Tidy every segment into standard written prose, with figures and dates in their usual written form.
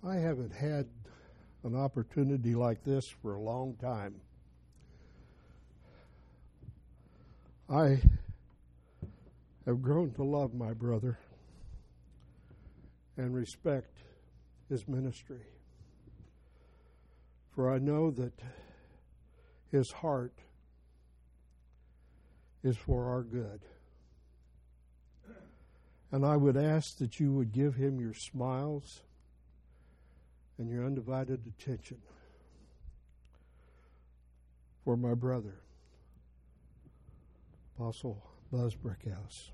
I haven't had an opportunity like this for a long time. I have grown to love my brother and respect his ministry, for I know that his heart is for our good. And I would ask that you would give him your smiles and your undivided attention for my brother, Apostle Buzz Brickhouse.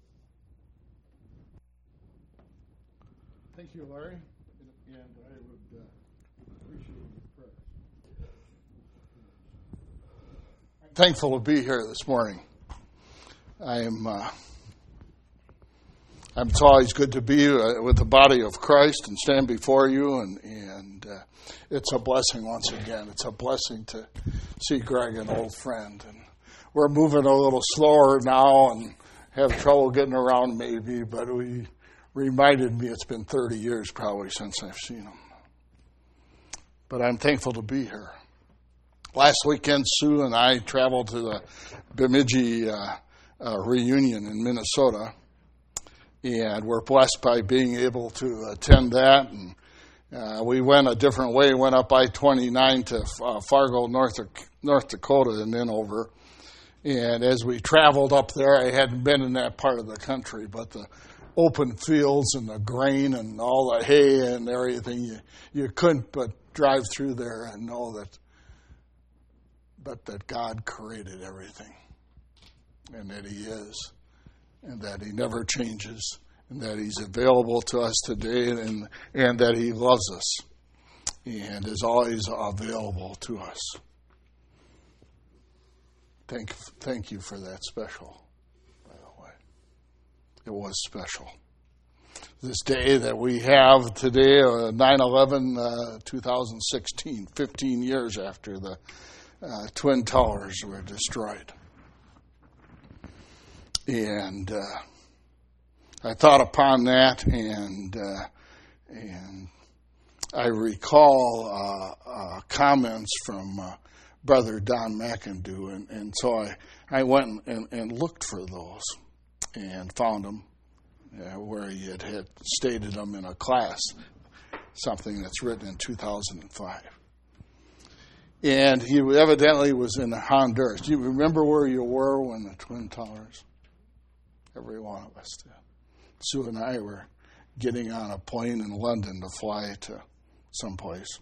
Thank you, Larry, and I would appreciate your prayers. I'm thankful to be here this morning. It's always good to be with the body of Christ and stand before you, and it's a blessing once again. It's a blessing to see Greg, an old friend. And we're moving a little slower now and have trouble getting around maybe, but he reminded me it's been 30 years probably since I've seen him. But I'm thankful to be here. Last weekend, Sue and I traveled to the Bemidji reunion in Minnesota, and we're blessed by being able to attend that. And we went a different way, went up I-29 to Fargo, North Dakota, and then over. And as we traveled up there, I hadn't been in that part of the country, but the open fields and the grain and all the hay and everything, you couldn't but drive through there and know that God created everything, and that He is, and that He never changes, and that He's available to us today, and that He loves us and is always available to us. Thank you for that special, by the way. It was special. This day that we have today, 9/11, 2016, 15 years after the Twin Towers were destroyed. And I thought upon that, and I recall comments from Brother Don McIndoe, and so I went and looked for those and found them where he had stated them in a class, something that's written in 2005. And he evidently was in Honduras. Do you remember where you were when the Twin Towers? Every one of us did. Sue and I were getting on a plane in London to fly to someplace,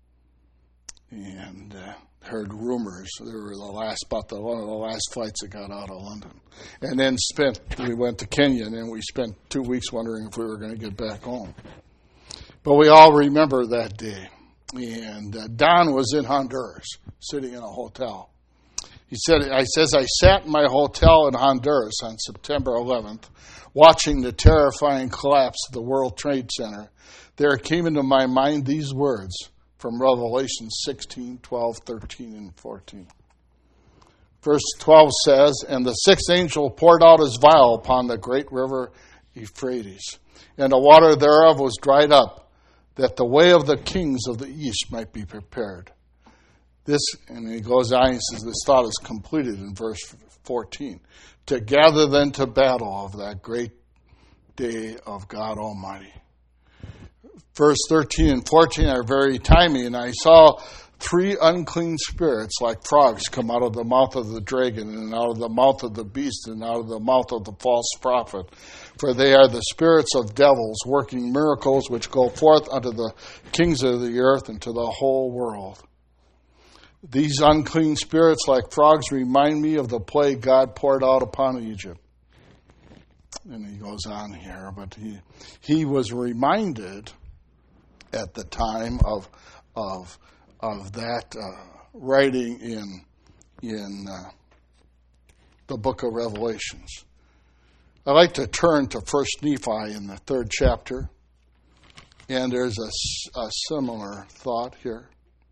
and heard rumors. They were one of the last flights that got out of London. And then we went to Kenya, and then we spent 2 weeks wondering if we were going to get back home. But we all remember that day. And Don was in Honduras, sitting in a hotel. He said, I sat in my hotel in Honduras on September 11th, watching the terrifying collapse of the World Trade Center. There came into my mind these words from Revelation 16, 12, 13, and 14. Verse 12 says, "And the sixth angel poured out his vial upon the great river Euphrates, and the water thereof was dried up, that the way of the kings of the east might be prepared." This, and he goes on, he says, this thought is completed in verse 14. "To gather then to battle of that great day of God Almighty." Verse 13 and 14 are very timely, and I saw 3 unclean spirits like frogs come out of the mouth of the dragon, and out of the mouth of the beast, and out of the mouth of the false prophet. For they are the spirits of devils, working miracles which go forth unto the kings of the earth and to the whole world. These unclean spirits like frogs remind me of the plague God poured out upon Egypt. And he goes on here, but he was reminded at the time of that writing in the book of Revelations. I'd like to turn to 1 Nephi in the 3rd chapter, and there's a similar thought here.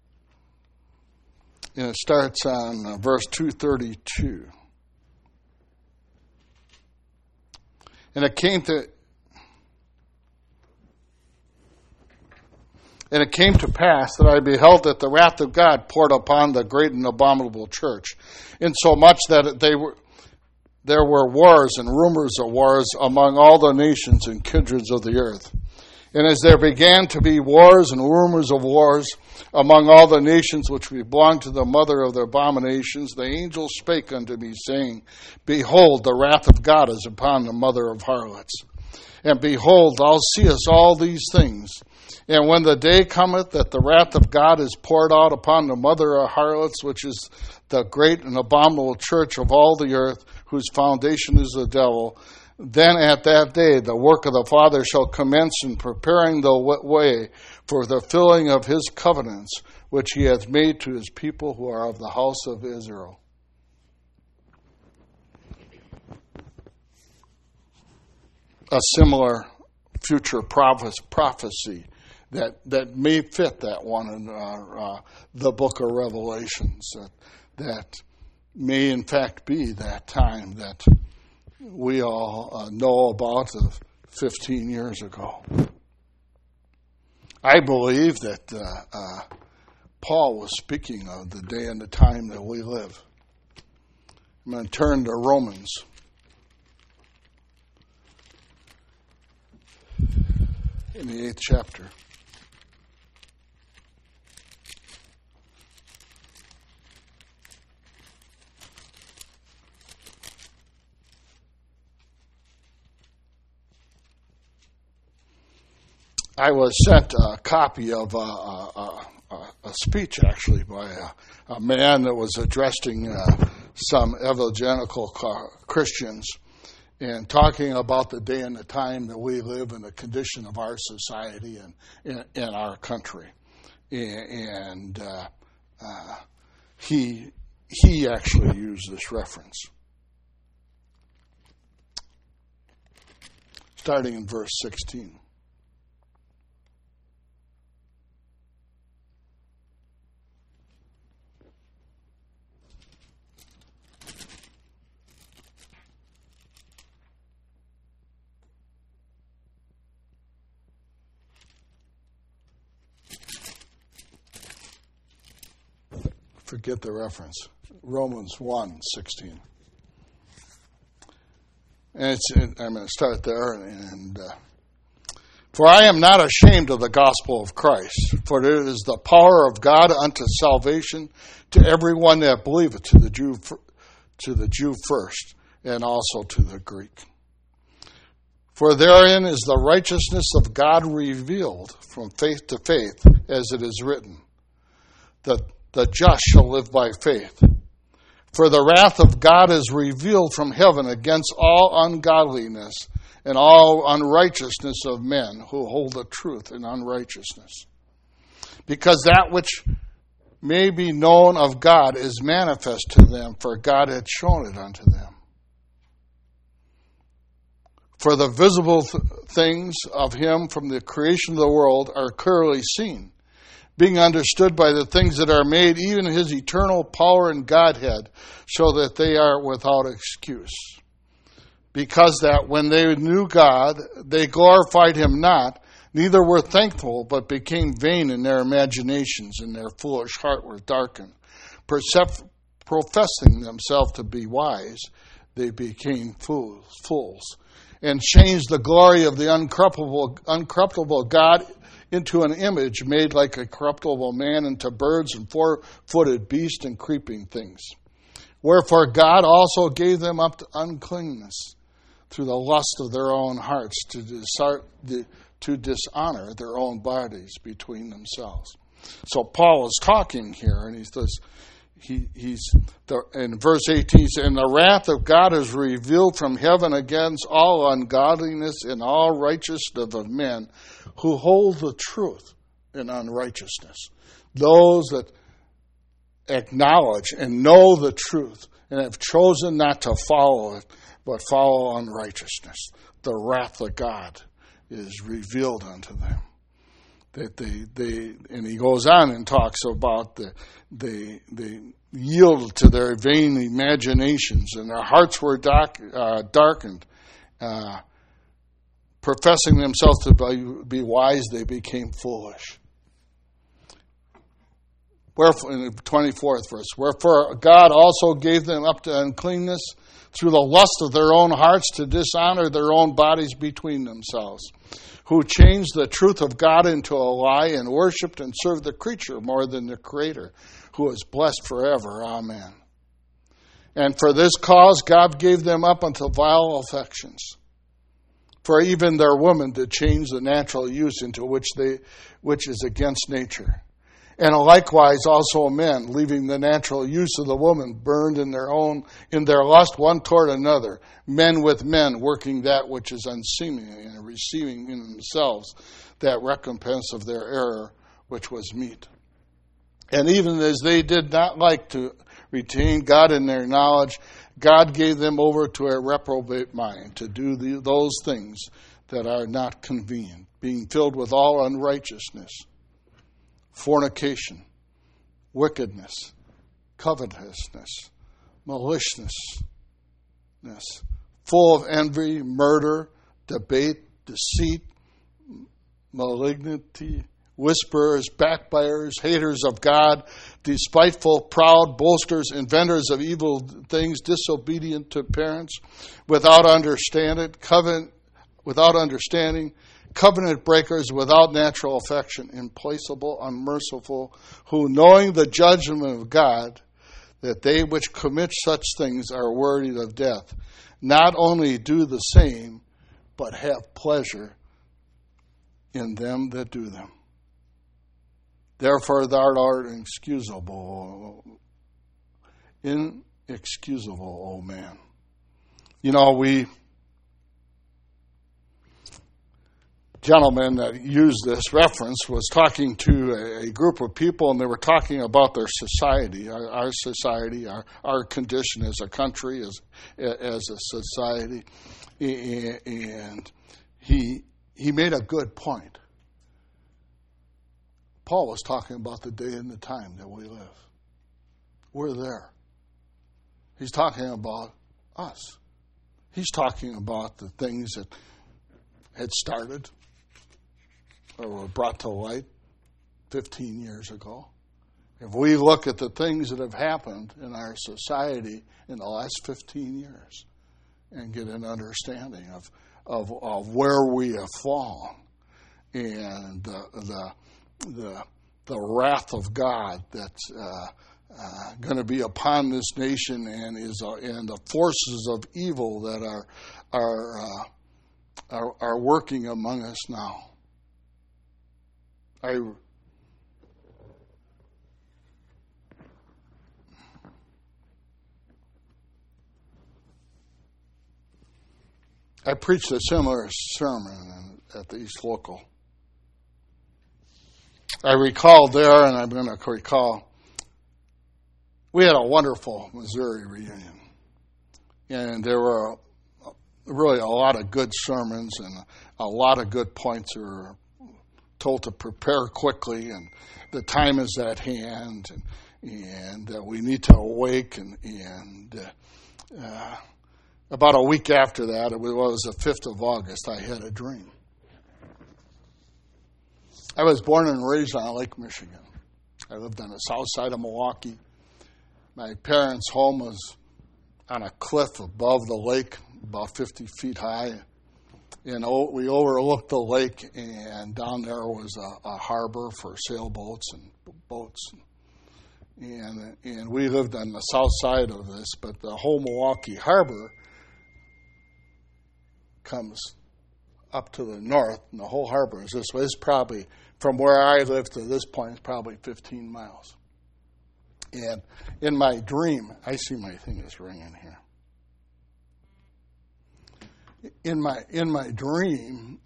And it starts on verse 232. And it came to And it came to pass that I beheld that the wrath of God poured upon the great and abominable church, insomuch that there were wars and rumors of wars among all the nations and kindreds of the earth. And as there began to be wars and rumors of wars among all the nations which belonged to the mother of the abominations, the angel spake unto me, saying, Behold, the wrath of God is upon the mother of harlots. And behold, thou seest all these things. And when the day cometh that the wrath of God is poured out upon the mother of harlots, which is the great and abominable church of all the earth, whose foundation is the devil, then at that day the work of the Father shall commence in preparing the way for the filling of his covenants, which he hath made to his people who are of the house of Israel. A similar future prophecy that may fit that one in the book of Revelations, that may in fact be that time that we all know about 15 years ago. I believe that Paul was speaking of the day and the time that we live. I'm going to turn to Romans. In the 8th chapter. I was sent a copy of a speech, actually, by a man that was addressing some evangelical Christians and talking about the day and the time that we live in, the condition of our society and in our country. And he actually used this reference. Starting in verse 16. Forget the reference. Romans 1:16. And I'm going to start there. For I am not ashamed of the gospel of Christ, for it is the power of God unto salvation to everyone that believeth, to the Jew first, and also to the Greek. For therein is the righteousness of God revealed from faith to faith, as it is written, that the just shall live by faith. For the wrath of God is revealed from heaven against all ungodliness and all unrighteousness of men who hold the truth in unrighteousness. Because that which may be known of God is manifest to them, for God hath shown it unto them. For the visible things of him from the creation of the world are clearly seen, being understood by the things that are made, even his eternal power and Godhead, so that they are without excuse. Because that when they knew God, they glorified him not, neither were thankful, but became vain in their imaginations, and their foolish heart was darkened. Professing themselves to be wise, they became fools, and changed the glory of the uncorruptible God into an image made like a corruptible man, into birds and four-footed beasts and creeping things. Wherefore God also gave them up to uncleanness through the lust of their own hearts, to dishonor their own bodies between themselves. So Paul is talking here, and he says, in verse 18, he says, and the wrath of God is revealed from heaven against all ungodliness and all righteousness of men who hold the truth in unrighteousness. Those that acknowledge and know the truth and have chosen not to follow it, but follow unrighteousness. The wrath of God is revealed unto them. That and he goes on and talks about they yielded to their vain imaginations, and their hearts were darkened. Professing themselves to be wise, they became foolish. Wherefore, in the 24th verse, wherefore God also gave them up to uncleanness through the lust of their own hearts to dishonor their own bodies between themselves, who changed the truth of God into a lie and worshipped and served the creature more than the Creator, who is blessed forever. Amen. And for this cause God gave them up unto vile affections. For even their women did change the natural use into which is against nature. And likewise also men, leaving the natural use of the woman, burned in their lust one toward another, men with men, working that which is unseemly, and receiving in themselves that recompense of their error which was meet. And even as they did not like to retain God in their knowledge, God gave them over to a reprobate mind, to do those things that are not convenient, being filled with all unrighteousness, fornication, wickedness, covetousness, maliciousness, full of envy, murder, debate, deceit, malignity, whisperers, backbiters, haters of God, despiteful, proud, boasters, inventors of evil things, disobedient to parents, without understanding, covenant breakers, without natural affection, implacable, unmerciful, who, knowing the judgment of God, that they which commit such things are worthy of death, not only do the same, but have pleasure in them that do them. Therefore thou art inexcusable, O man. You know, gentleman that used this reference was talking to a group of people, and they were talking about their society, our society, our condition as a country, as a society, and he made a good point. Paul was talking about the day and the time that we live. We're there. He's talking about us. He's talking about the things that had started or were brought to light 15 years ago. If we look at the things that have happened in our society in the last 15 years and get an understanding of where we have fallen and the wrath of God that's going to be upon this nation and the forces of evil that are working among us now. I preached a similar sermon at the East Local. I recall there, and I'm going to recall, we had a wonderful Missouri reunion. And there were really a lot of good sermons and a lot of good points that were told to prepare quickly, and the time is at hand, and we need to awake. And about a week after that, it was the 5th of August, I had a dream. I was born and raised on Lake Michigan. I lived on the south side of Milwaukee. My parents' home was on a cliff above the lake, about 50 feet high. And we overlooked the lake, and down there was a harbor for sailboats and boats. And we lived on the south side of this, but the whole Milwaukee Harbor comes up to the north, and the whole harbor is this way. It's probably, from where I live to this point, it's probably 15 miles. And in my dream, I see my thing is ringing here. In my dream,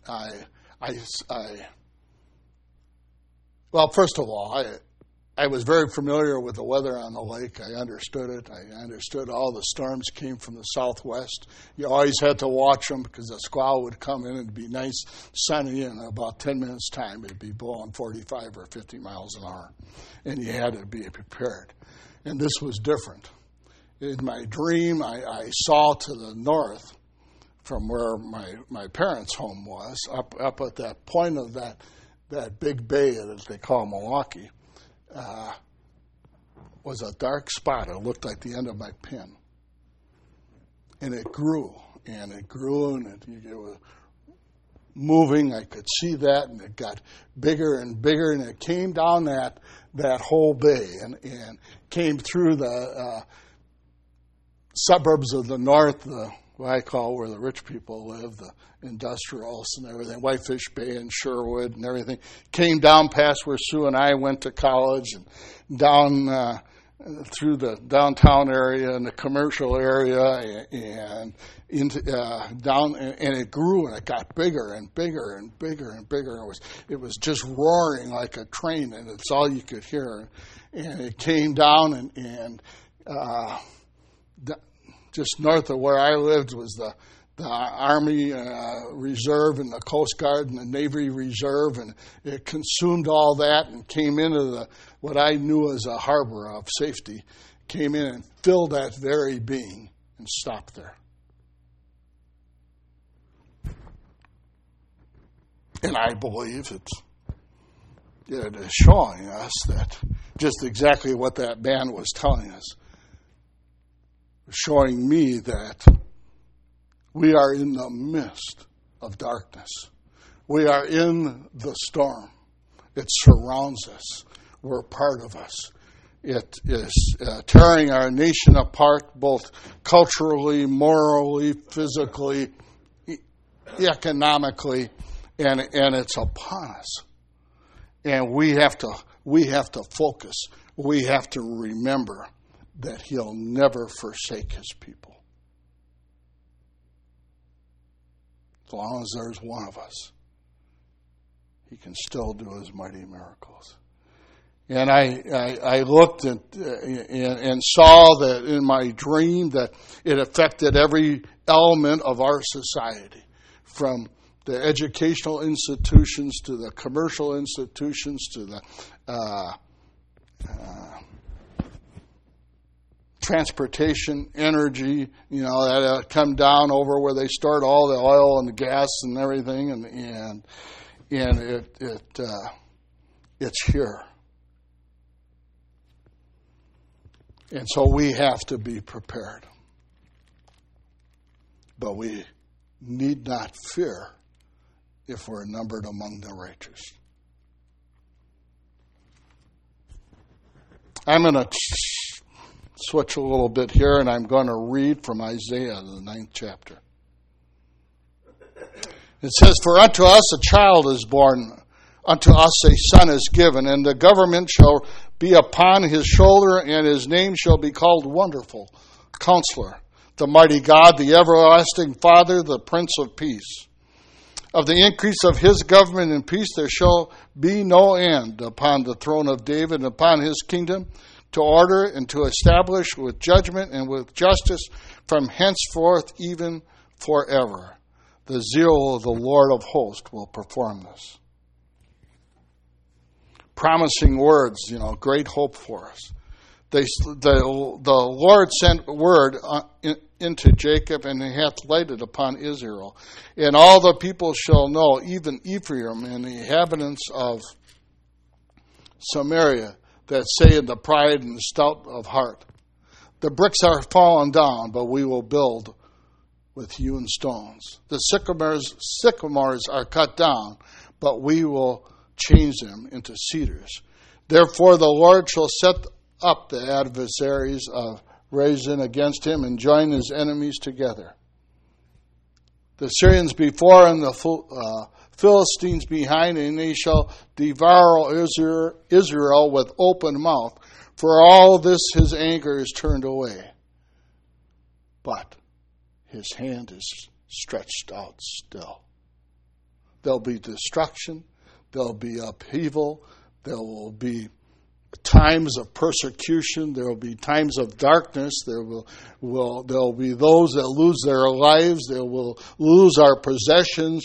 well, first of all, I was very familiar with the weather on the lake. I understood it. I understood all the storms came from the southwest. You always had to watch them because the squall would come in and it'd be nice, sunny, and in about 10 minutes' time it'd be blowing 45 or 50 miles an hour. And you had to be prepared. And this was different. In my dream, I saw to the north from where my parents' home was, up at that point of that big bay that they call Milwaukee. was a dark spot. It looked like the end of my pen. And it grew, and it grew, and it was moving. I could see that, and it got bigger and bigger, and it came down that whole bay and came through the suburbs of the north, what I call where the rich people live, the industrials and everything, Whitefish Bay and Sherwood and everything. Came down past where Sue and I went to college, and down through the downtown area and the commercial area, and into down, and it grew, and it got bigger and bigger and bigger and bigger. It was just roaring like a train, and it's all you could hear. And it came down, and just north of where I lived was the Army Reserve and the Coast Guard and the Navy Reserve, and it consumed all that and came into what I knew as a harbor of safety, came in and filled that very being and stopped there. And I believe it is showing us that just exactly what that man was telling us, showing me that we are in the midst of darkness. We are in the storm. It surrounds us. We're part of us. It is tearing our nation apart, both culturally, morally, physically, economically, and it's upon us. And we have to focus. We have to remember that He'll never forsake His people. As long as there's one of us, He can still do His mighty miracles. And I looked and saw that in my dream that it affected every element of our society, from the educational institutions to the commercial institutions to the transportation, energy, that come down over where they stored all the oil and the gas and everything, and it's here. And so we have to be prepared. But we need not fear if we're numbered among the righteous. I'm going to switch a little bit here, and I'm going to read from Isaiah, the 9th chapter. It says, "For unto us a child is born, unto us a son is given, and the government shall be upon his shoulder, and his name shall be called Wonderful, Counselor, the Mighty God, the Everlasting Father, the Prince of Peace. Of the increase of his government and peace there shall be no end upon the throne of David and upon his kingdom, to order and to establish with judgment and with justice from henceforth even forever. The zeal of the Lord of hosts will perform this." Promising words, great hope for us. The Lord sent word into Jacob, and he hath laid it upon Israel. And all the people shall know, even Ephraim and the inhabitants of Samaria, that say in the pride and the stout of heart, "The bricks are fallen down, but we will build with hewn stones. The sycamores are cut down, but we will change them into cedars. Therefore the Lord shall set up the adversaries of Rezin against him, and join his enemies together. The Syrians before, and the Philistines behind, and they shall devour Israel with open mouth. For all this his anger is turned away, but his hand is stretched out still." There'll be destruction, there'll be upheaval, there will be times of persecution, there will be times of darkness, there will be those that lose their lives, they will lose our possessions,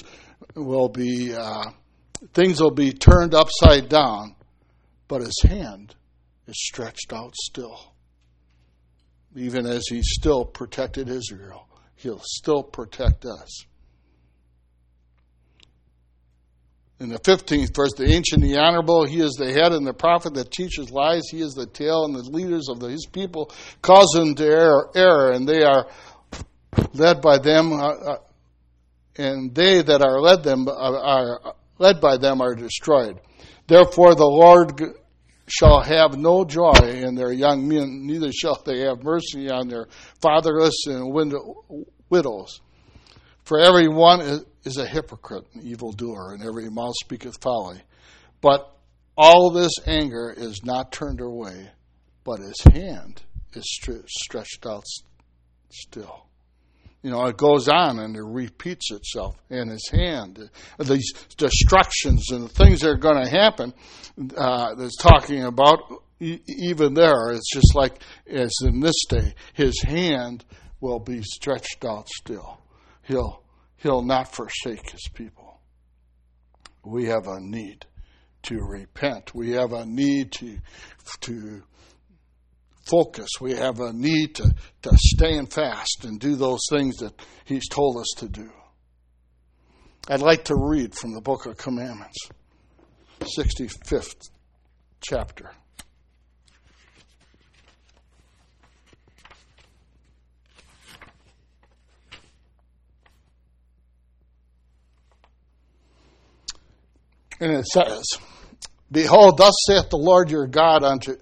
things will be turned upside down, but his hand is stretched out still. Even as he still protected Israel, he'll still protect us. In the 15th verse, the ancient, the honorable, he is the head, and the prophet that teaches lies, he is the tail, and the leaders of his people cause them to err, and they are led by them, and they that are led by them are destroyed. Therefore the Lord shall have no joy in their young men, neither shall they have mercy on their fatherless and widows. For every one is a hypocrite, an evildoer, and every mouth speaketh folly. But all this anger is not turned away, but his hand is stretched out still. It goes on and it repeats itself. And his hand, these destructions and the things that are going to happen, that's talking about even there. It's just like as in this day, his hand will be stretched out still. He'll not forsake his people. We have a need to repent. We have a need to focus. We have a need to stand fast and do those things that he's told us to do. I'd like to read from the Book of Commandments, 65th chapter. And it says, Behold, thus saith the Lord your God unto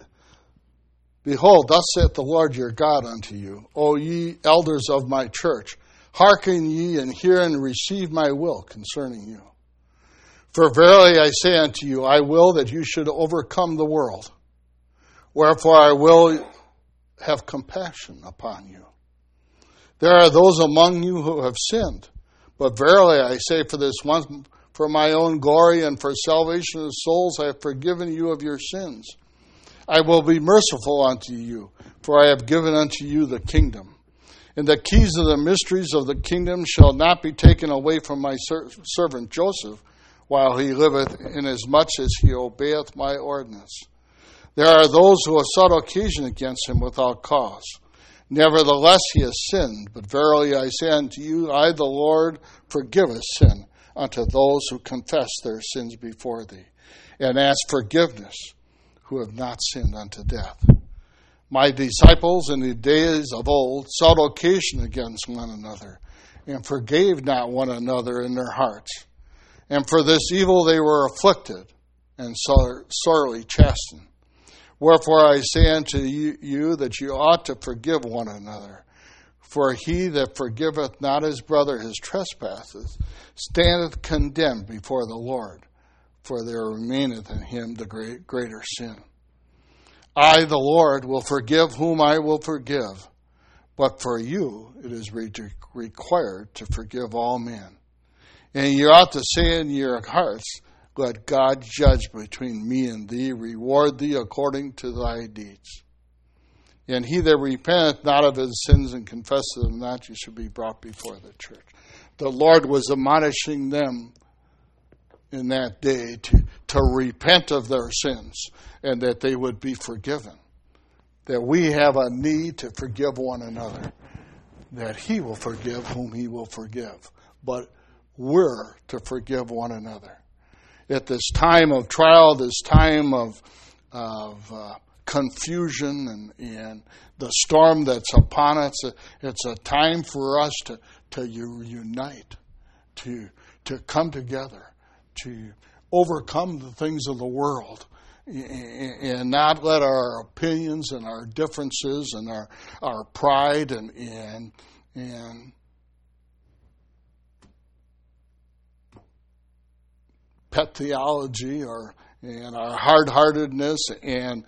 you, O ye elders of my church, hearken ye and hear and receive my will concerning you. For verily I say unto you, I will that you should overcome the world. Wherefore I will have compassion upon you. There are those among you who have sinned, but verily I say for this one, for my own glory and for salvation of souls, I have forgiven you of your sins. I will be merciful unto you, for I have given unto you the kingdom. And the keys of the mysteries of the kingdom shall not be taken away from my servant Joseph, while he liveth, inasmuch as he obeyeth my ordinance. There are those who have sought occasion against him without cause. Nevertheless he has sinned, but verily I say unto you, I the Lord forgiveth sin unto those who confess their sins before thee, and ask forgiveness, who have not sinned unto death. My disciples in the days of old sought occasion against one another, and forgave not one another in their hearts. And for this evil they were afflicted, and sorely chastened. Wherefore I say unto you that you ought to forgive one another. For he that forgiveth not his brother his trespasses standeth condemned before the Lord, for there remaineth in him the greater sin. I, the Lord, will forgive whom I will forgive, but for you it is required to forgive all men. And you ought to say in your hearts, Let God judge between me and thee, reward thee according to thy deeds. And he that repenteth not of his sins and confesseth them not, you should be brought before the church. The Lord was admonishing them in that day to repent of their sins and that they would be forgiven. That we have a need to forgive one another. That he will forgive whom he will forgive. But we're to forgive one another. At this time of trial, this time of confusion and the storm that's upon us, it's a time for us to unite, to come together, to overcome the things of the world, and not let our opinions and our differences and our pride and pet theology and our hard-heartedness and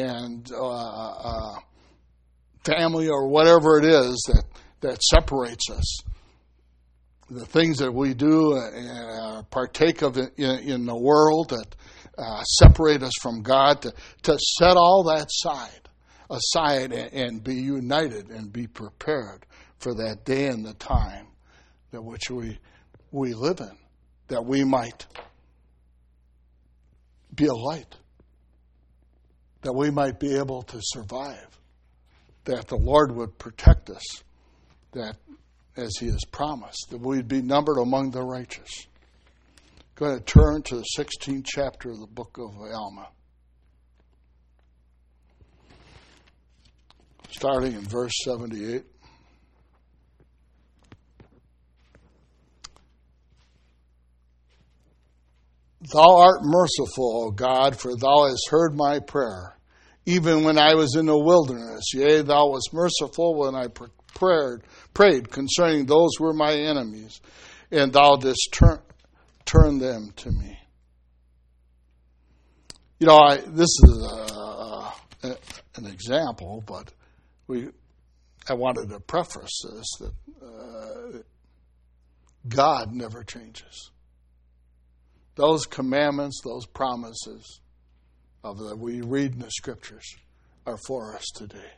family or whatever it is that separates us. The things that we do and partake of in the world that separate us from God, to set all that aside and be united and be prepared for that day and the time that which we live in, that we might be a light, that we might be able to survive, that the Lord would protect us, that as he has promised, that we'd be numbered among the righteous. going to turn to the 16th chapter of the book of Alma. Starting in verse 78. Thou art merciful, O God, for thou hast heard my prayer. Even when I was in the wilderness, yea, thou wast merciful when I prayed concerning those who were my enemies, and thou didst turn them to me. You know, this is an example, but I wanted to preface this that God never changes. Those commandments, those promises that we read in the Scriptures are for us today.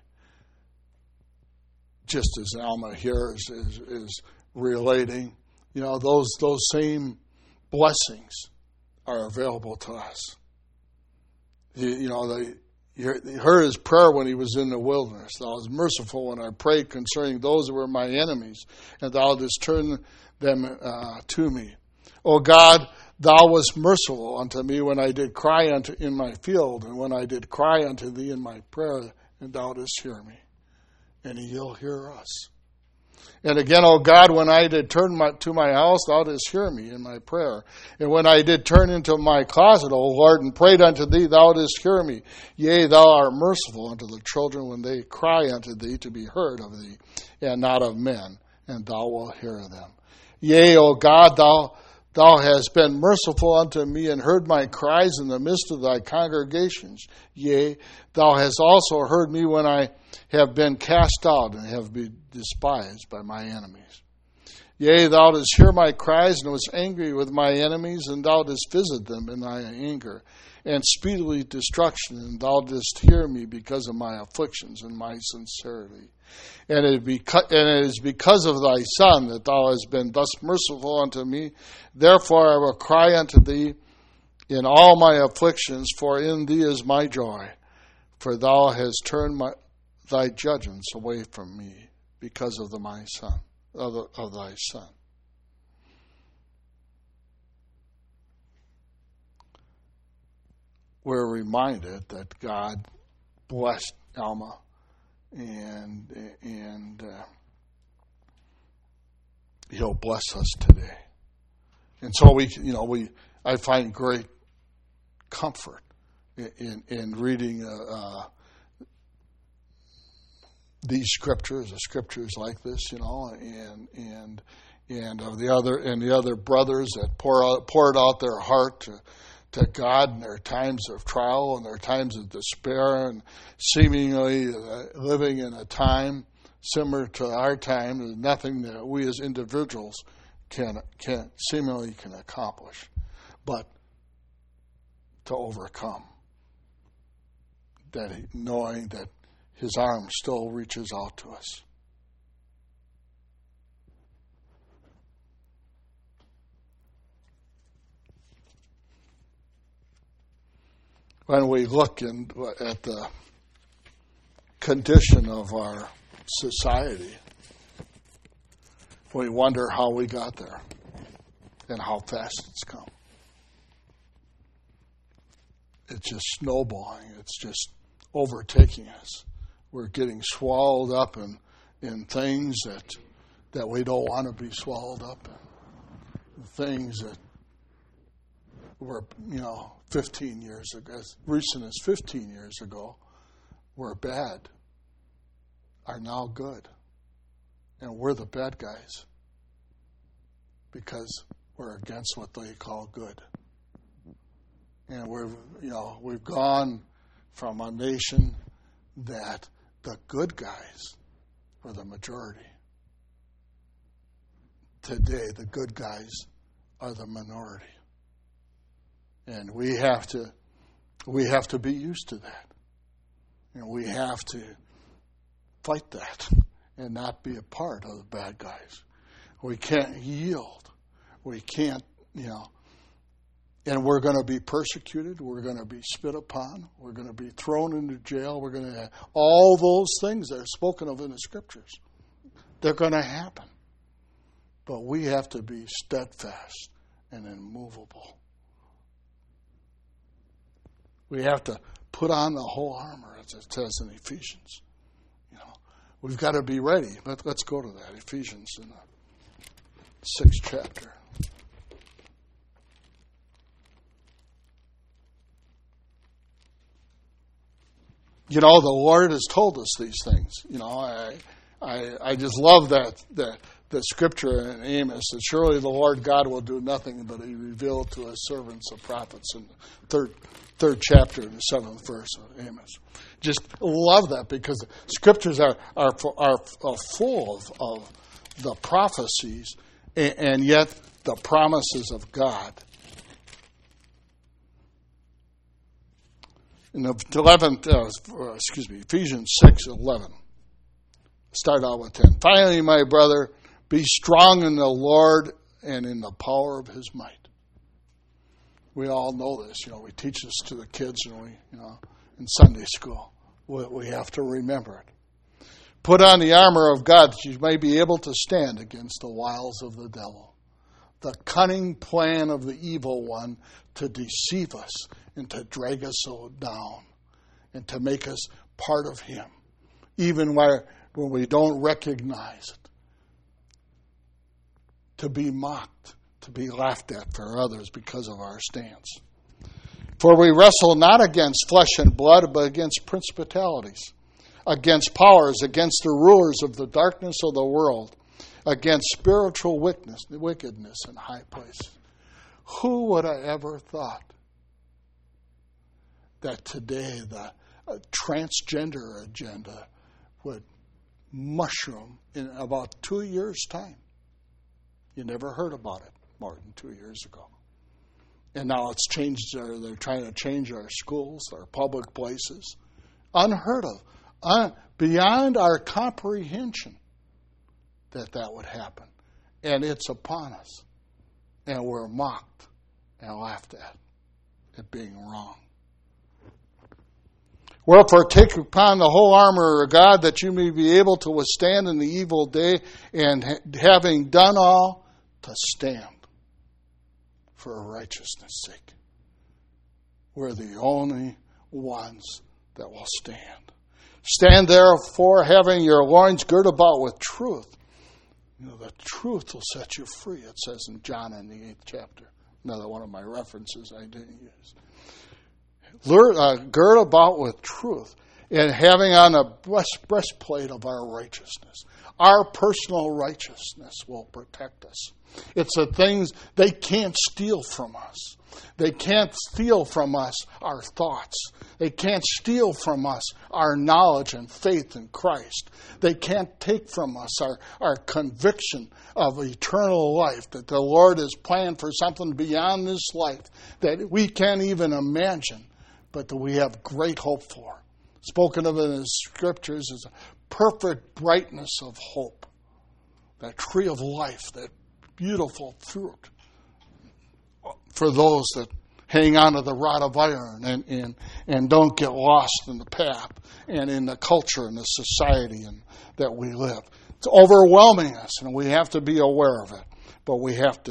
Just as Alma here is relating, you know, those same blessings are available to us. He heard his prayer when he was in the wilderness. Thou was merciful when I prayed concerning those who were my enemies, and thou didst turn them to me. O God, thou wast merciful unto me when I did cry in my field, and when I did cry unto thee in my prayer, and thou didst hear me. And he'll hear us. And again, O God, when I did turn to my house, thou didst hear me in my prayer. And when I did turn into my closet, O Lord, and prayed unto thee, thou didst hear me. Yea, thou art merciful unto the children when they cry unto thee to be heard of thee, and not of men, and thou wilt hear them. Yea, O God, Thou hast been merciful unto me and heard my cries in the midst of thy congregations. Yea, thou hast also heard me when I have been cast out and have been despised by my enemies. Yea, thou didst hear my cries and was angry with my enemies, and thou didst visit them in thy anger and speedily destruction, and thou didst hear me because of my afflictions and my sincerity. And it is because of thy Son that thou hast been thus merciful unto me. Therefore I will cry unto thee in all my afflictions, for in thee is my joy. For thou hast turned thy judgments away from me because of thy Son. We're reminded that God blessed Alma, and he'll bless us today. And so I find great comfort in reading these scriptures, scriptures like this, and of the other brothers that poured out their heart to God in their times of trial and their times of despair, and seemingly living in a time similar to our time. There's nothing that we as individuals can accomplish, but to overcome that, knowing that His arm still reaches out to us. When we look at the condition of our society, we wonder how we got there and how fast it's come. It's just snowballing. It's just overtaking us. We're getting swallowed up in things that we don't want to be swallowed up in. Things that were, 15 years ago, as recent as 15 years ago, were bad, are now good. And we're the bad guys because we're against what they call good. And we've gone from a nation that the good guys were the majority. Today, the good guys are the minority. And we have to be used to that. And we have to fight that and not be a part of the bad guys. We can't yield. We can't, and we're going to be persecuted. We're going to be spit upon. We're going to be thrown into jail. We're going to have all those things that are spoken of in the Scriptures. They're going to happen. But we have to be steadfast and immovable. We have to put on the whole armor, as it says in Ephesians. We've got to be ready. Let's go to that. Ephesians in the 6th chapter. The Lord has told us these things. I just love that the scripture in Amos, that surely the Lord God will do nothing but He revealed to His servants the prophets in the third chapter, the 7th verse of Amos. Just love that, because the scriptures are full of the prophecies and yet the promises of God. In the 11th, Ephesians 6:11. Start out with 10. Finally, my brother, be strong in the Lord and in the power of His might. We all know this. We teach this to the kids, in Sunday school. We have to remember it. Put on the armor of God that you may be able to stand against the wiles of the devil, the cunning plan of the evil one to deceive us and to drag us down and to make us part of him, even when we don't recognize it, to be mocked, to be laughed at for others because of our stance. For we wrestle not against flesh and blood, but against principalities, against powers, against the rulers of the darkness of the world, against spiritual wickedness in high places. Who would have ever thought that today the transgender agenda would mushroom in about 2 years' time? You never heard about it more than 2 years ago. And now it's changed. They're trying to change our schools, our public places. Unheard of. Beyond our comprehension that would happen. And it's upon us. And we're mocked and laughed at being wrong. Wherefore take upon the whole armor of God, that you may be able to withstand in the evil day, and having done all, to stand for righteousness' sake. We're the only ones that will stand. Stand therefore, having your loins girt about with truth. The truth will set you free, it says in John in the 8th chapter. Another one of my references I didn't use. Girt about with truth, and having on a breastplate of our righteousness. Our personal righteousness will protect us. It's the things they can't steal from us. They can't steal from us our thoughts. They can't steal from us our knowledge and faith in Christ. They can't take from us our conviction of eternal life, that the Lord has planned for something beyond this life that we can't even imagine, but that we have great hope for. Spoken of in the Scriptures as a perfect brightness of hope. That tree of life, that beautiful fruit for those that hang on to the rod of iron and don't get lost in the path and in the culture and the society that we live. It's overwhelming us, and we have to be aware of it. But we have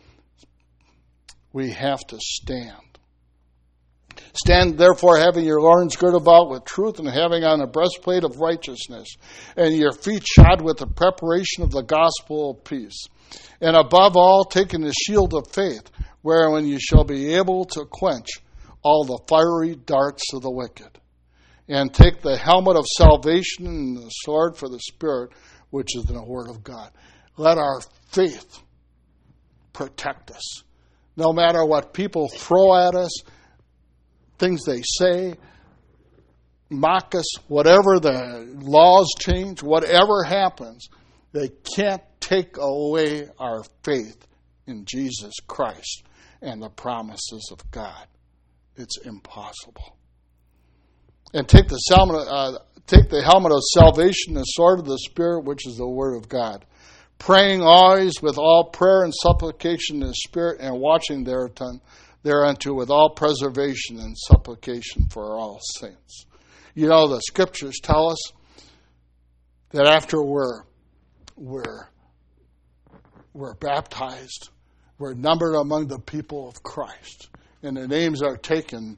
to stand. Stand therefore, having your loins girt about with truth, and having on a breastplate of righteousness, and your feet shod with the preparation of the gospel of peace. And above all, taking the shield of faith, wherein you shall be able to quench all the fiery darts of the wicked. And take the helmet of salvation and the sword for the Spirit, which is the Word of God. Let our faith protect us. No matter what people throw at us, things they say, mock us, whatever the laws change, whatever happens, they can't take away our faith in Jesus Christ and the promises of God. It's impossible. And take the helmet of salvation, the sword of the Spirit, which is the Word of God, praying always with all prayer and supplication in the Spirit, and watching thereunto with all preservation and supplication for all saints. The Scriptures tell us that after we're baptized, We're numbered among the people of Christ. And the names are taken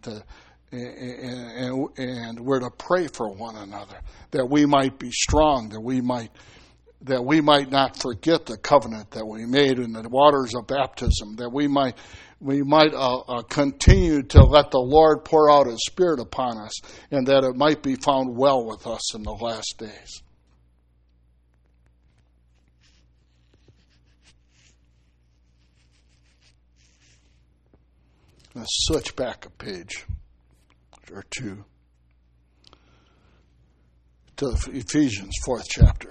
and we're to pray for one another, that we might be strong, that we might not forget the covenant that we made in the waters of baptism, that we might continue to let the Lord pour out His Spirit upon us, and that it might be found well with us in the last days. Let's switch back a page or two to Ephesians 4th chapter.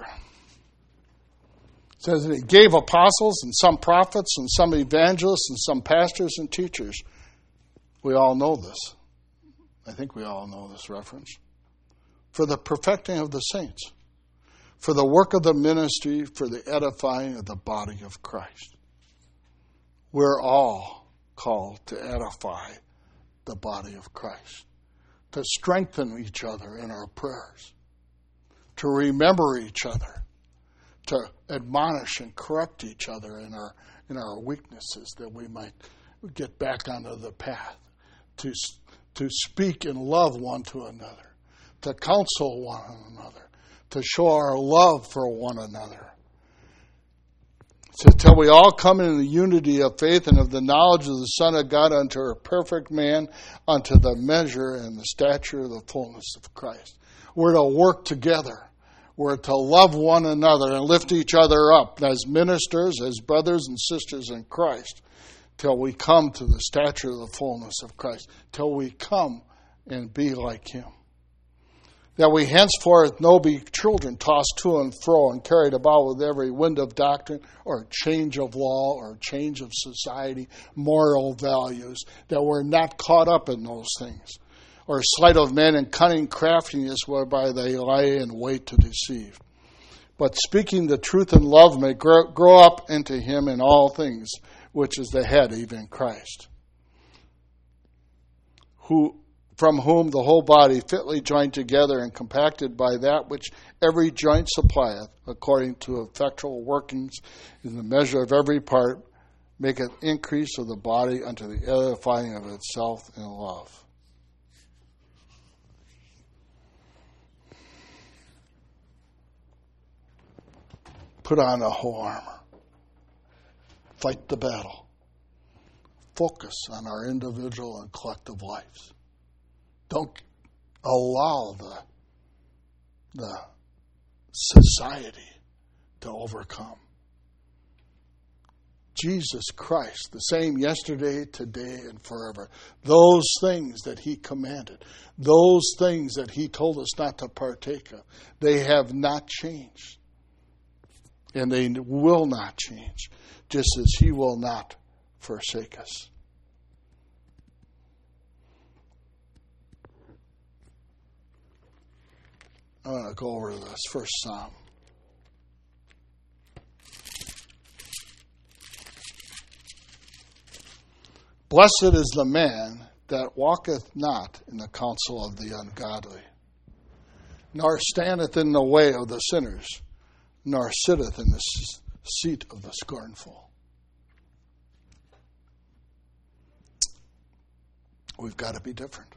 It says that He gave apostles and some prophets and some evangelists and some pastors and teachers. We all know this. I think we all know this reference. For the perfecting of the saints, for the work of the ministry, for the edifying of the body of Christ. We're all called to edify the body of Christ, to strengthen each other in our prayers, to remember each other, to admonish and correct each other in our weaknesses, that we might get back onto the path, to speak and love one to another, to counsel one another, to show our love for one another. Until we all come in the unity of faith and of the knowledge of the Son of God, unto a perfect man, unto the measure and the stature of the fullness of Christ. We're to work together. We're to love one another and lift each other up as ministers, as brothers and sisters in Christ, till we come to the stature of the fullness of Christ, till we come and be like Him. That we henceforth no be children tossed to and fro and carried about with every wind of doctrine or change of law or change of society, moral values, that we're not caught up in those things, or sleight of men and cunning craftiness whereby they lie in wait to deceive. But speaking the truth in love may grow up into Him in all things, which is the head, even Christ, from whom the whole body fitly joined together and compacted by that which every joint supplieth, according to effectual workings in the measure of every part, maketh increase of the body unto the edifying of itself in love. Put on the whole armor. Fight the battle. Focus on our individual and collective lives. Don't allow the society to overcome. Jesus Christ, the same yesterday, today, and forever. Those things that He commanded, those things that He told us not to partake of, they have not changed. And they will not change, just as He will not forsake us. I'm going to go over to this first Psalm. Blessed is the man that walketh not in the counsel of the ungodly, nor standeth in the way of the sinners, nor sitteth in the seat of the scornful. We've got to be different.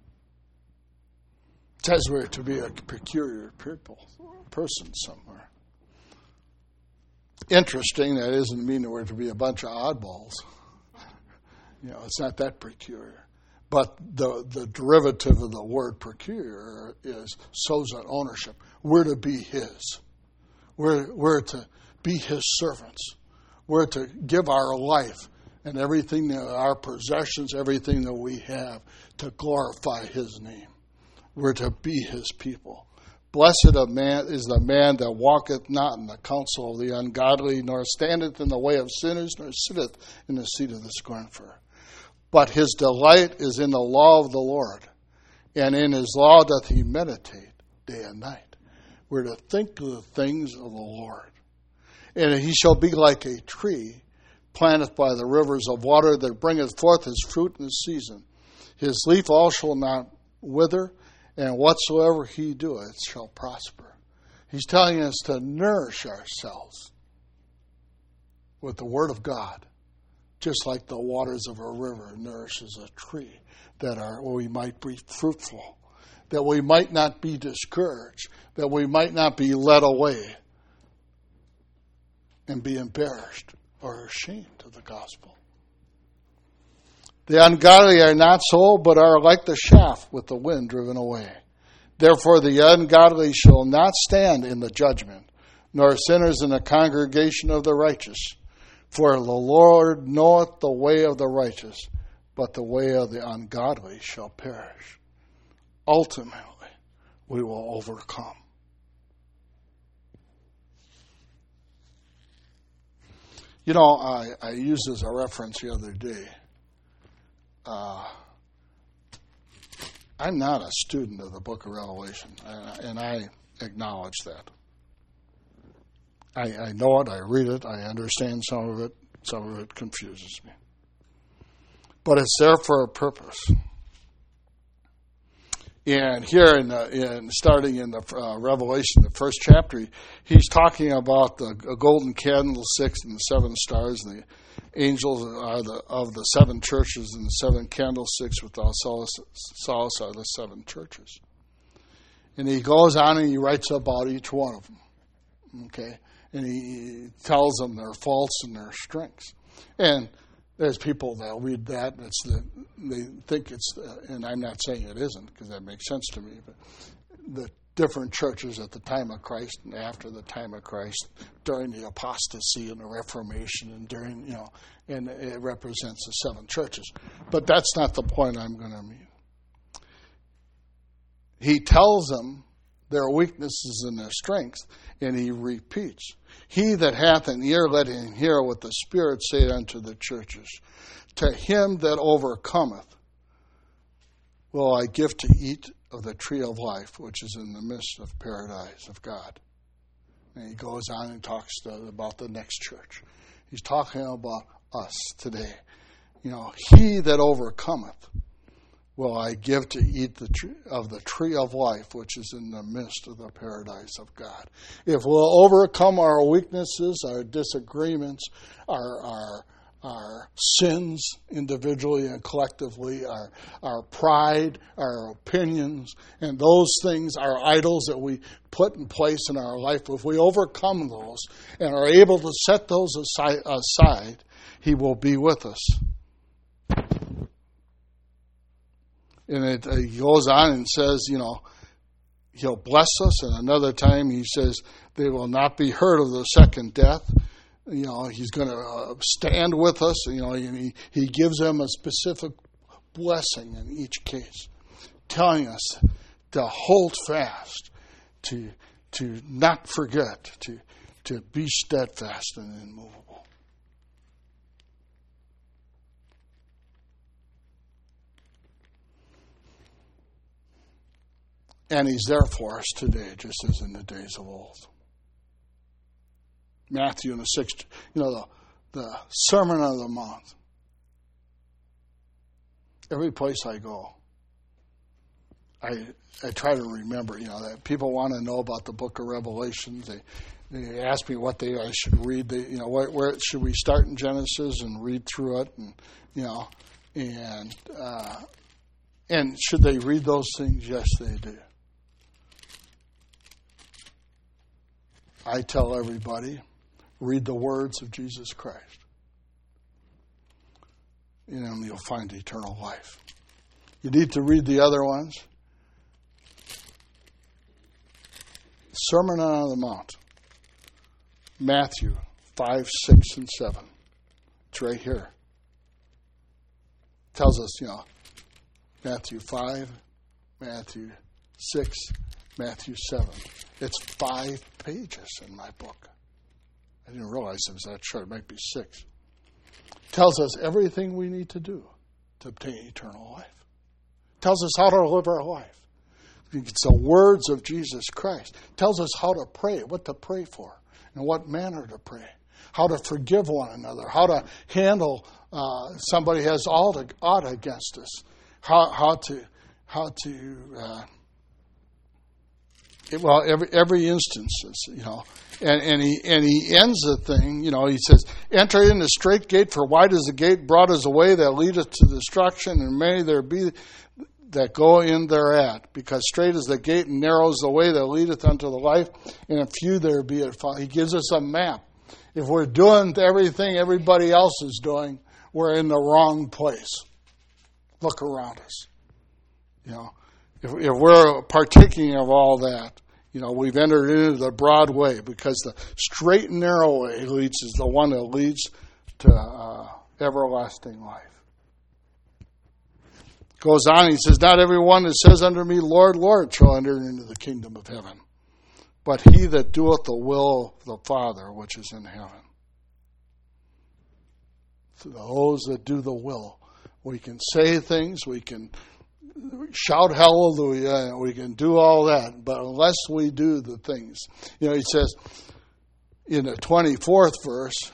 It says we're to be a peculiar person somewhere. Interesting, that doesn't mean that we're to be a bunch of oddballs. It's not that peculiar. But the derivative of the word peculiar is sozo ownership. We're to be His. We're to be His servants. We're to give our life and everything, our possessions, everything that we have, to glorify His name. We're to be His people. Blessed a man is the man that walketh not in the counsel of the ungodly, nor standeth in the way of sinners, nor sitteth in the seat of the scornful. But his delight is in the law of the Lord, and in His law doth he meditate day and night. We're to think of the things of the Lord. And he shall be like a tree planted by the rivers of water, that bringeth forth his fruit in his season. His leaf all shall not wither, and whatsoever he doeth shall prosper. He's telling us to nourish ourselves with the Word of God, just like the waters of a river nourishes a tree, that we might be fruitful, that we might not be discouraged, that we might not be led away and be embarrassed or ashamed of the gospel. The ungodly are not so, but are like the chaff with the wind driven away. Therefore the ungodly shall not stand in the judgment, nor sinners in the congregation of the righteous. For the Lord knoweth the way of the righteous, but the way of the ungodly shall perish. Ultimately, we will overcome. You know, I used as a reference the other day. I'm not a student of the book of Revelation, and I acknowledge that. I know it, I read it, I understand some of it confuses me. But it's there for a purpose. And here, starting in the Revelation, the first chapter, he's talking about the golden candlesticks and the seven stars, and the angels are of the seven churches, and the seven candlesticks without solace are the seven churches. And he goes on and he writes about each one of them. Okay? And he tells them their faults and their strengths. And there's people that read that, and they think it's, and I'm not saying it isn't, because that makes sense to me, but the different churches at the time of Christ and after the time of Christ, during the apostasy and the Reformation, and during, and it represents the seven churches. But that's not the point I'm going to make. He tells them their weaknesses and their strengths, and he repeats, "He that hath an ear, let him hear what the Spirit saith unto the churches. To him that overcometh will I give to eat of the tree of life, which is in the midst of paradise of God." And he goes on and talks about the next church. He's talking about us today. He that overcometh will I give to eat of the tree of life, which is in the midst of the paradise of God. If we'll overcome our weaknesses, our disagreements, our sins individually and collectively, our pride, our opinions, and those things, our idols that we put in place in our life, if we overcome those and are able to set those aside, he will be with us. And it goes on and says, he'll bless us. And another time he says they will not be hurt of the second death. He's going to stand with us. And he gives them a specific blessing in each case, telling us to hold fast, to not forget, to be steadfast and immovable. And he's there for us today, just as in the days of old. Matthew in the 6th, the Sermon on the Mount. Every place I go, I try to remember, that people want to know about the book of Revelation. They ask me what I should read. Where should we start in Genesis and read through it, and should they read those things? Yes, they do. I tell everybody, read the words of Jesus Christ. And you'll find eternal life. You need to read the other ones. Sermon on the Mount. Matthew 5, 6, and 7. It's right here. It tells us, Matthew 5, Matthew 6, Matthew 7. It's 5 pages in my book. I didn't realize it was that short. It might be 6. It tells us everything we need to do to obtain eternal life. It tells us how to live our life. It's the words of Jesus Christ. It tells us how to pray, what to pray for, and what manner to pray. How to forgive one another. How to handle somebody has ought against us. How to Well, every instance is, and he ends the thing, he says, enter in the straight gate, for wide is the gate, broad is the way that leadeth to destruction, and many there be that go in thereat, because straight is the gate and narrow is the way that leadeth unto the life, and a few there be it. He gives us a map. If we're doing everything everybody else is doing, we're in the wrong place. Look around us. If we're partaking of all that, we've entered into the broad way, because the straight and narrow way is the one that leads to everlasting life. Goes on, he says, not everyone that says unto me, Lord, Lord, shall enter into the kingdom of heaven, but he that doeth the will of the Father which is in heaven. To those that do the will. We can say things, we can shout hallelujah, and we can do all that, but unless we do the things. He says in the 24th verse,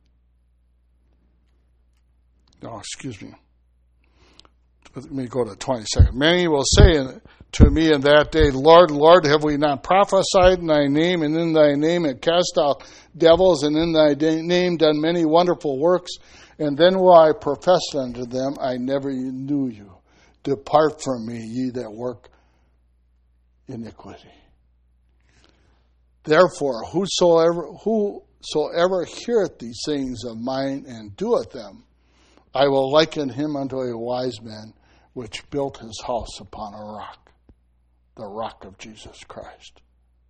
let me go to the 22nd. Many will say to me in that day, Lord, Lord, have we not prophesied in thy name, and in thy name have cast out devils, and in thy name done many wonderful works? And then will I profess unto them, I never knew you. Depart from me, ye that work iniquity. Therefore, whosoever heareth these sayings of mine and doeth them, I will liken him unto a wise man which built his house upon a rock, the rock of Jesus Christ.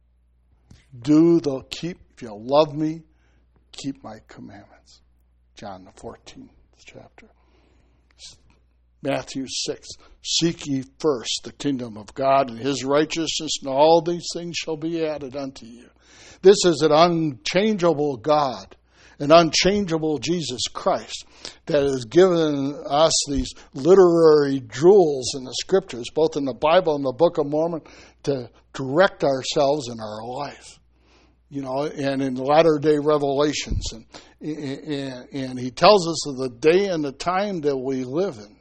If you love me, keep my commandments. John the 14th chapter. Matthew 6, seek ye first the kingdom of God and his righteousness, and all these things shall be added unto you. This is an unchangeable God, an unchangeable Jesus Christ that has given us these literary jewels in the Scriptures, both in the Bible and the Book of Mormon, to direct ourselves in our life. And in latter-day revelations. And he tells us of the day and the time that we live in.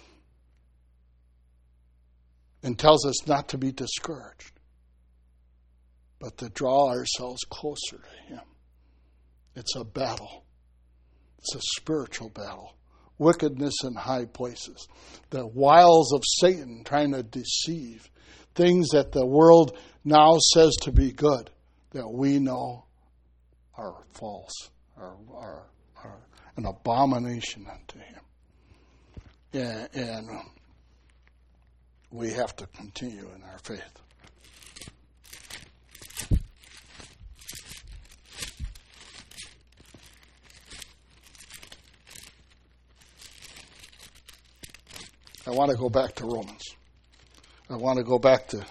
And tells us not to be discouraged, but to draw ourselves closer to him. It's a battle. It's a spiritual battle. Wickedness in high places. The wiles of Satan trying to deceive. Things that the world now says to be good, that we know are false, are an abomination unto him. And we have to continue in our faith. I want to go back to Romans. I want to go back to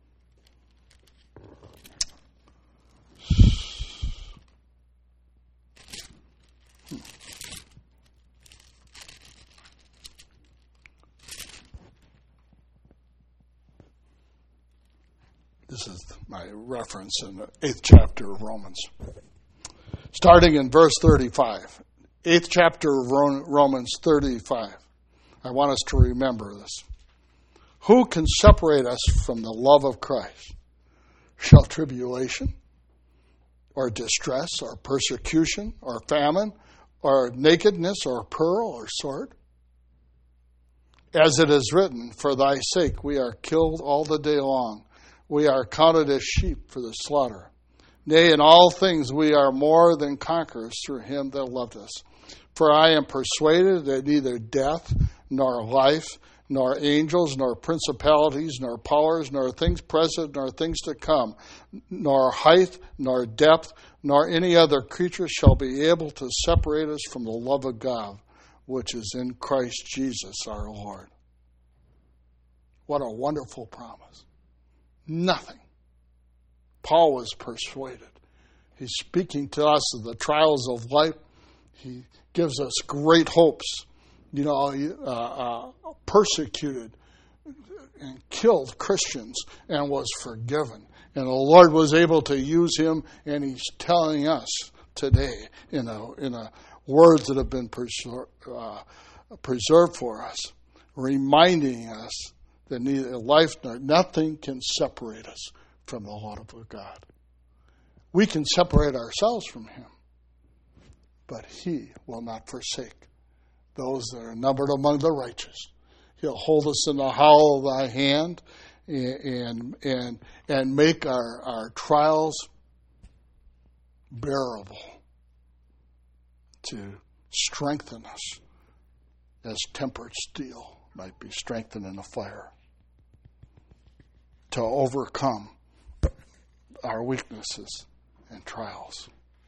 This is my reference in the 8th chapter of Romans. Starting in verse 35. 8th chapter of Romans 35. I want us to remember this. Who can separate us from the love of Christ? Shall tribulation, or distress, or persecution, or famine, or nakedness, or peril, or sword? As it is written, for thy sake we are killed all the day long. We are counted as sheep for the slaughter. Nay, in all things we are more than conquerors through him that loved us. For I am persuaded that neither death, nor life, nor angels, nor principalities, nor powers, nor things present, nor things to come, nor height, nor depth, nor any other creature shall be able to separate us from the love of God, which is in Christ Jesus our Lord. What a wonderful promise. Nothing. Paul was persuaded. He's speaking to us of the trials of life. He gives us great hopes. Persecuted and killed Christians and was forgiven. And the Lord was able to use him, and he's telling us today in a words that have been preserved for us, reminding us that neither life nor nothing can separate us from the love of God. We can separate ourselves from him, but he will not forsake those that are numbered among the righteous. He'll hold us in the hollow of thy hand and make our trials bearable, to strengthen us as tempered steel might be strengthened in a fire, to overcome our weaknesses and trials.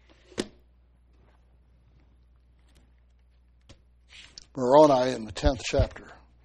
Moroni in the 10th chapter.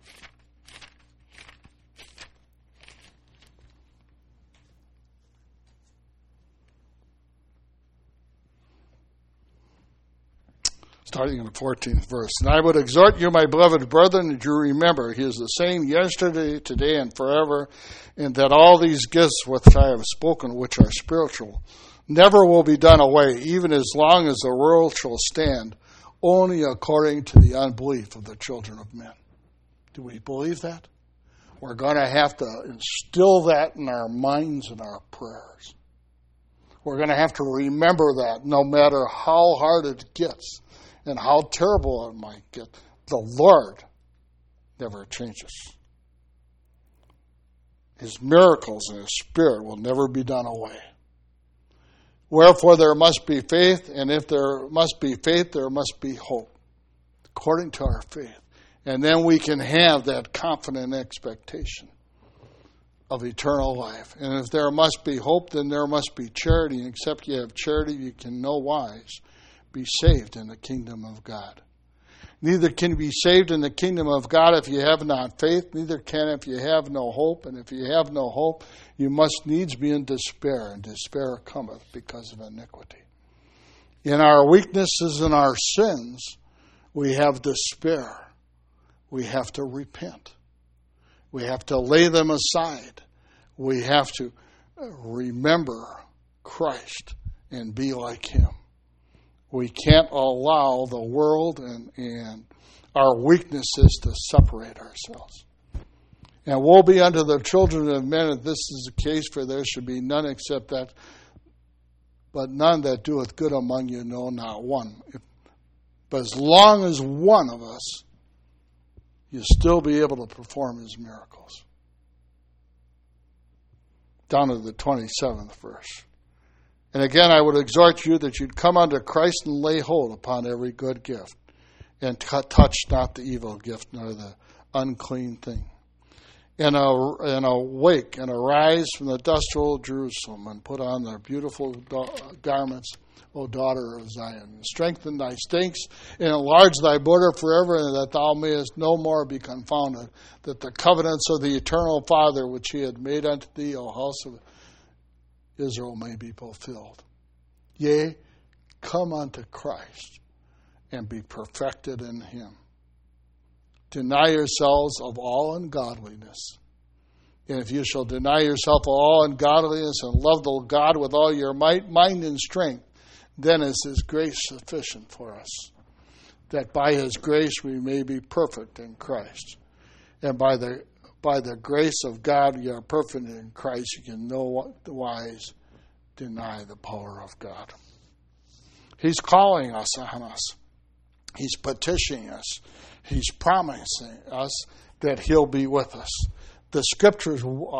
Starting in the 14th verse. And I would exhort you, my beloved brethren, that you remember he is the same yesterday, today, and forever, and that all these gifts which I have spoken, which are spiritual, never will be done away, even as long as the world shall stand, only according to the unbelief of the children of men. Do we believe that? We're going to have to instill that in our minds and our prayers. We're going to have to remember that no matter how hard it gets and how terrible it might get, the Lord never changes. His miracles and his Spirit will never be done away. Wherefore there must be faith, and if there must be faith, there must be hope, according to our faith. And then we can have that confident expectation of eternal life. And if there must be hope, then there must be charity. And except you have charity, you can in no wise be saved in the kingdom of God. Neither can you be saved in the kingdom of God if you have not faith, neither can if you have no hope. And if you have no hope, you must needs be in despair, and despair cometh because of iniquity. In our weaknesses and our sins, we have despair. We have to repent. We have to lay them aside. We have to remember Christ and be like him. We can't allow the world and our weaknesses to separate ourselves. And woe be unto the children of men if this is the case, for there should be none except that, but none that doeth good among you, no, not one. But as long as one of us, you'll still be able to perform his miracles. Down to the 27th verse. And again, I would exhort you that you'd come unto Christ and lay hold upon every good gift, and touch not the evil gift, nor the unclean thing. And awake and arise from the dust, O Jerusalem, and put on the beautiful garments, O daughter of Zion. And strengthen thy stakes, and enlarge thy border forever, and that thou mayest no more be confounded, that the covenants of the eternal Father which he had made unto thee, O house of Israel, may be fulfilled. Yea, come unto Christ, and be perfected in him. Deny yourselves of all ungodliness. And if you shall deny yourself of all ungodliness and love the God with all your might, mind, and strength, then is his grace sufficient for us, that by his grace we may be perfect in Christ. And by the grace of God you are perfect in Christ, you can no wise deny the power of God. He's calling us on us. He's petitioning us. He's promising us that he'll be with us. The scriptures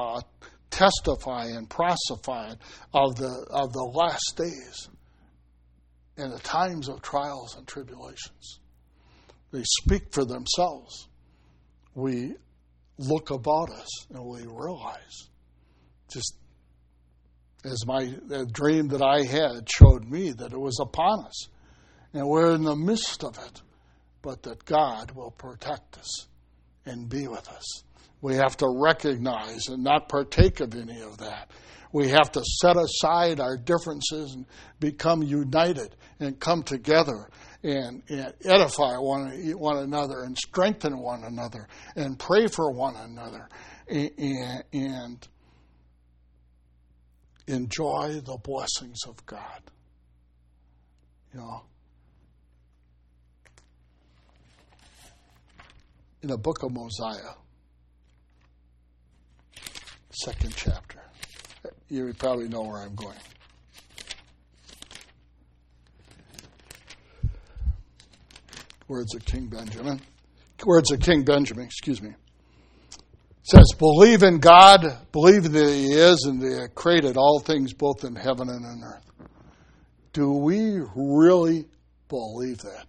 testify and prophesy of the last days and the times of trials and tribulations. They speak for themselves. We look about us and we realize, just as the dream that I had showed me, that it was upon us. And we're in the midst of it, but that God will protect us and be with us. We have to recognize and not partake of any of that. We have to set aside our differences and become united and come together and edify one another and strengthen one another and pray for one another and enjoy the blessings of God. You know, in the book of Mosiah, 2nd chapter. You probably know where I'm going. Words of King Benjamin. Excuse me. It says, believe in God, believe that He is, and that He created all things both in heaven and on earth. Do we really believe that?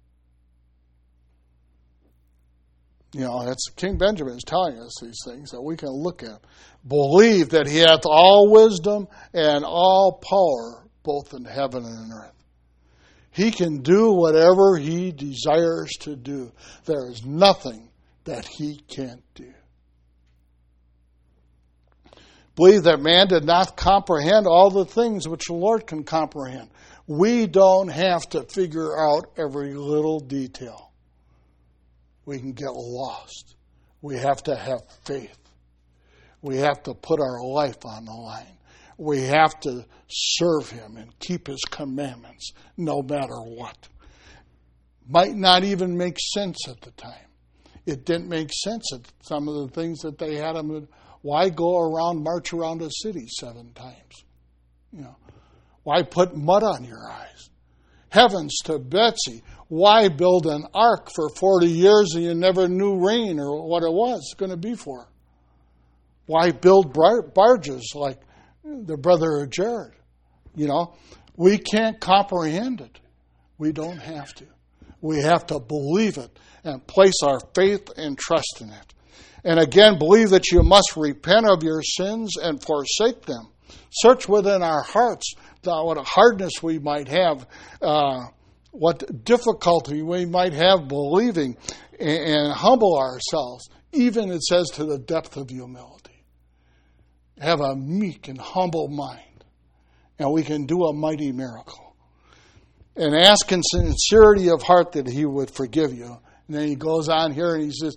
You know, that's King Benjamin is telling us these things that we can look at. Believe that He hath all wisdom and all power both in heaven and on earth. He can do whatever He desires to do. There is nothing that He can't do. Believe that man did not comprehend all the things which the Lord can comprehend. We don't have to figure out every little detail. We can get lost. We have to have faith. We have to put our life on the line. We have to serve Him and keep His commandments no matter what. Might not even make sense at the time. It didn't make sense at some of the things that they had them. Why march around a city 7 times? You know, why put mud on your eyes? Heavens to Betsy, why build an ark for 40 years and you never knew rain or what it was going to be for? Why build barges like the brother of Jared? You know, we can't comprehend it. We don't have to. We have to believe it and place our faith and trust in it. And again, believe that you must repent of your sins and forsake them. Search within our hearts what hardness we might have, what difficulty we might have believing, and humble ourselves. Even, it says, to the depth of humility. Have a meek and humble mind, and we can do a mighty miracle. And ask in sincerity of heart that He would forgive you. And then he goes on here and he says,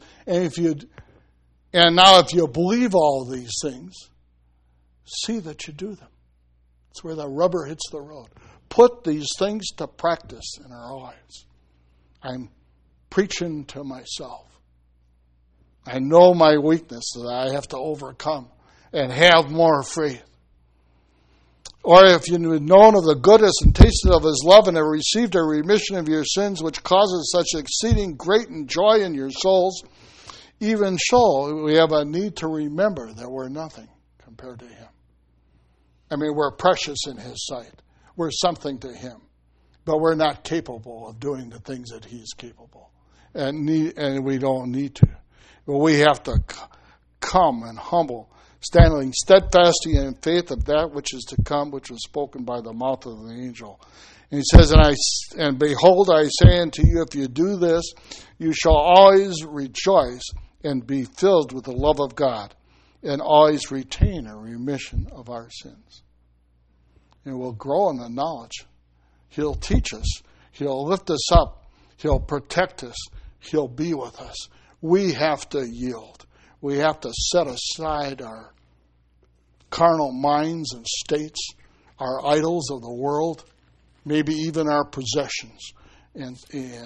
and now if you believe all these things, see that you do them. It's where the rubber hits the road. Put these things to practice in our lives. I'm preaching to myself. I know my weakness that I have to overcome and have more faith. Or if you had known of the goodness and tasted of His love and have received a remission of your sins, which causes such exceeding great joy in your souls, even so, we have a need to remember that we're nothing compared to Him. I mean, we're precious in His sight. We're something to Him. But we're not capable of doing the things that He is capable. And we don't need to. But we have to come and humble, standing steadfastly in faith of that which is to come, which was spoken by the mouth of the angel. And he says, and behold, I say unto you, if you do this, you shall always rejoice and be filled with the love of God, and always retain a remission of our sins. And we'll grow in the knowledge. He'll teach us. He'll lift us up. He'll protect us. He'll be with us. We have to yield. We have to set aside our carnal minds and states, our idols of the world, maybe even our possessions, and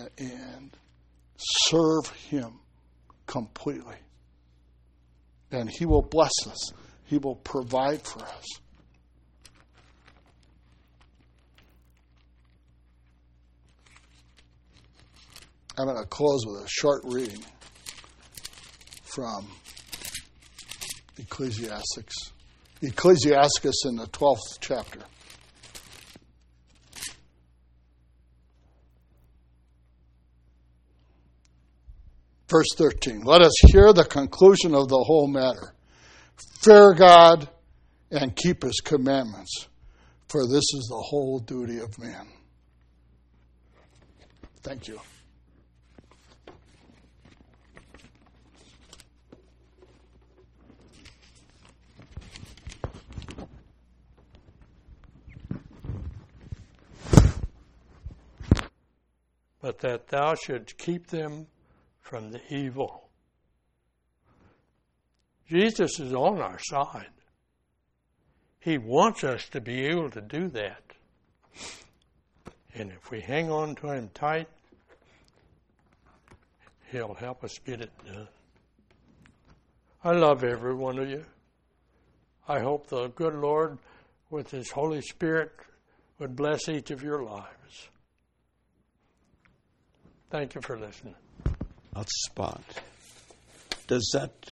serve Him completely. And He will bless us. He will provide for us. I'm going to close with a short reading from Ecclesiastes in the 12th chapter. Verse 13, let us hear the conclusion of the whole matter. Fear God and keep His commandments, for this is the whole duty of man. Thank you. But that thou shouldst keep them from the evil. Jesus is on our side. He wants us to be able to do that. And if we hang on to Him tight, He'll help us get it done. I love every one of you. I hope the good Lord, with His Holy Spirit, would bless each of your lives. Thank you for listening. I'll spot. Does that